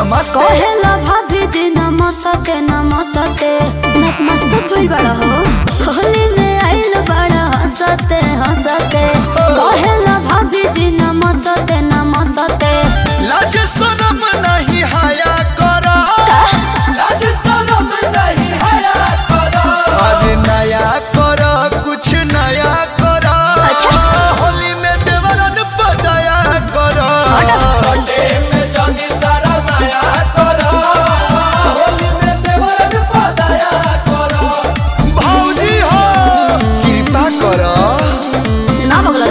नमस्ते कहेला भाभी जी नमस्ते नमस्ते नत मस्त भइल बड़ा हो होली में आइल बड़ा हंसते हंसते कहेला भाभी जी नमस्ते नमस्ते लाज शरम नहीं हाया करा लाज शरम नहीं हाया करा अरे नया करा कुछ नया करा होली में देवरन बदाया करा संडे में जानी सारा माया करा होली में देवरन बदाया करा भौजी हो कृपा करा ना बगला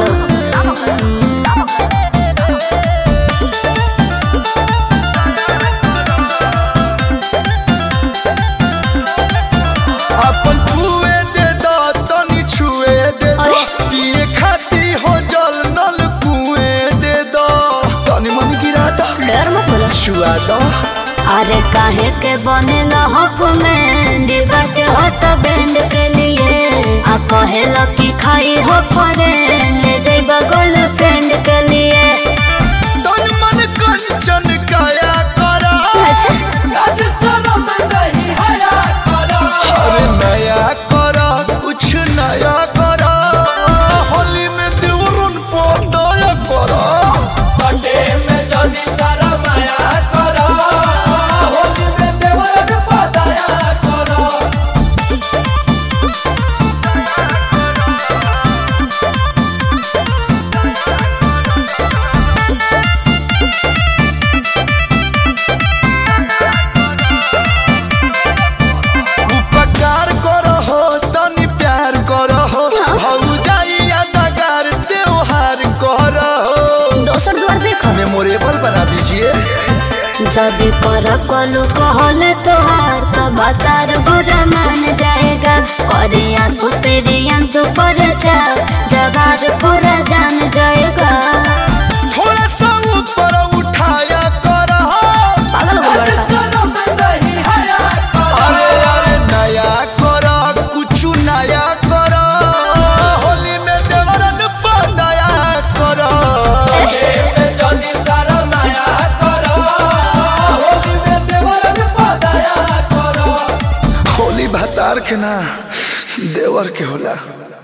अपन छुए दे दो तनी छुए दे दो पिए खाती हो जल नल कुए दे दो तनी मन गिरा दो डर मत बोलो छुआ दो अरे काहे के बनेला हक में डिब्बा के हंस बैंड के लिए आ कहेला कि खाई हो फरे ले जाइबा गर्लफ्रेंड के लिए तन मन कंचन काया करा लाज शरम नहीं हाया करा अरे नया करा कुछ नया करा होली में देवरन पदाया करा संडे में जानी सारा माया करा होली में देवरन पदाया करा उपकार करो हो तनी प्यार करो हो भौजाई यादगार त्योहार करो हो दोसर द्वार देखो मेमोरेबल बना दीजिए जब कर कलू कहले तोहार तो बतार बुरा मान जाएगा करे आंसू तेरी आंसू पर जा जवार पूरा जान जाएगा थोड़ा सा ऊपर उठाया करो पागल हो गया अरे अरे नया करो कुछ नया करो होली में देवरन बदाया करो में जानी सारा माया करो होली में देवरन बदाया करो होली भतार के ना देवर के होला।